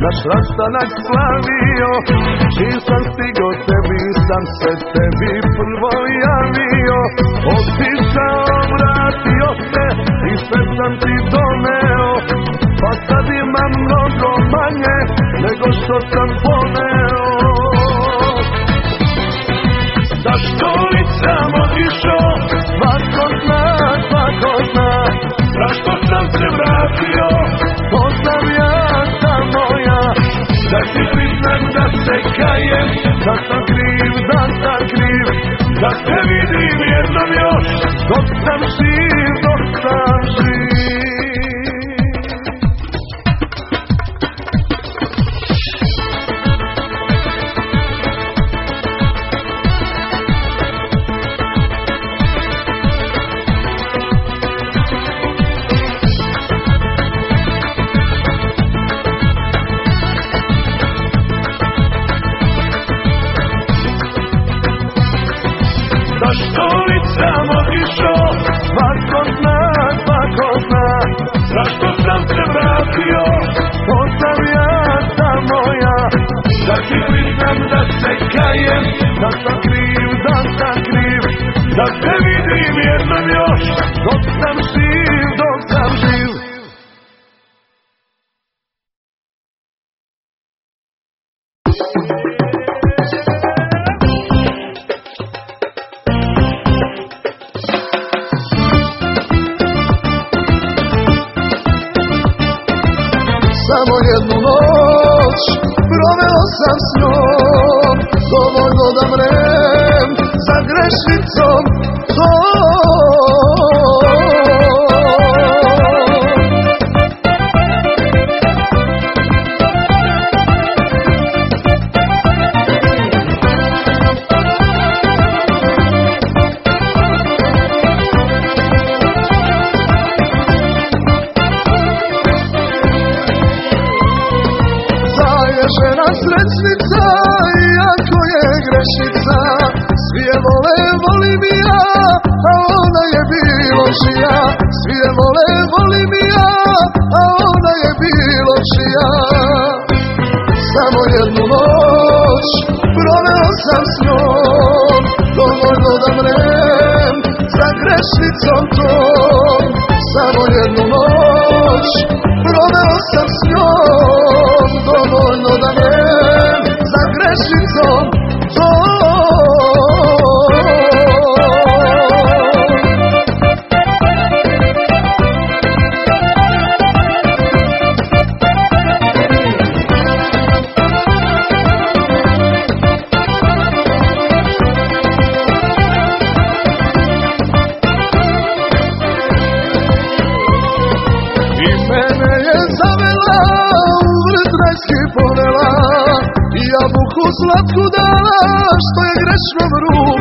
naš rastanak slavio. Čim sam stigo tebi, sam se tebi prvo javio. Otišao, vratio se i sve sam ti doneo, pa sad imam mnogo manje nego što sam poneo. Zašto li sam otišao, svako zna, svako zna. Zašto sam se vratio, to znam ja, samo ja. Da ti priznam da se kajem, da sam kriv, da sam kriv. Da te vidim jednom još, dok sam živ, dok sam živ. Zašto li sam otišao, svako zna, svako zna. Zašto sam se vratio, to sam ja, samo ja. Da ti priznam da se kajem, da sam kriv, da sam kriv. Da te vidim jednom još, dok sam živ, dok sam živ. Samo jednu noć proveo sam s njom, dovoljno da mrem za grešnicom žena srećnica, iako je grešnica. Svi je vole, volim i ja, a ona je biločija. Svi je vole, volim i ja, a ona je biločija. Samo jednu noć proveo sam s njom, dovoljno da mrem za grešnicom tom. Samo jednu noć proveo sam s njom, dovoljno da mrem za grešnicom tom. Ponela, jabuku slatku dala, što je grešnom rukom